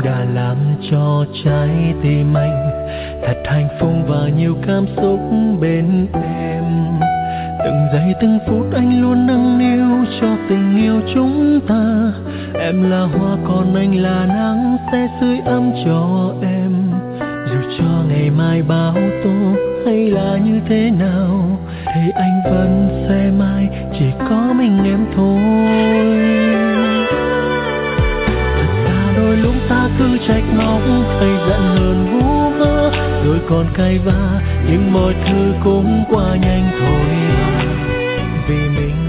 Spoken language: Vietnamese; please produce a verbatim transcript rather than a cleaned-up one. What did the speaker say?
đã làm cho trái tim anh thật hạnh phúc và nhiều cảm xúc bên em. Từng giây từng phút anh luôn nâng niu cho tình yêu chúng ta. Em là hoa còn anh là nắng sẽ sưởi ấm cho em. Dù cho ngày mai bão tố hay là như thế nào thì anh vẫn sẽ mãi chỉ có mình em thôi. Thật ra đôi lúc ta cứ trách móc hay giận hờn vu vơ, rồi còn cay vã nhưng mọi thứ cũng qua nhanh thôi mà. Vì mình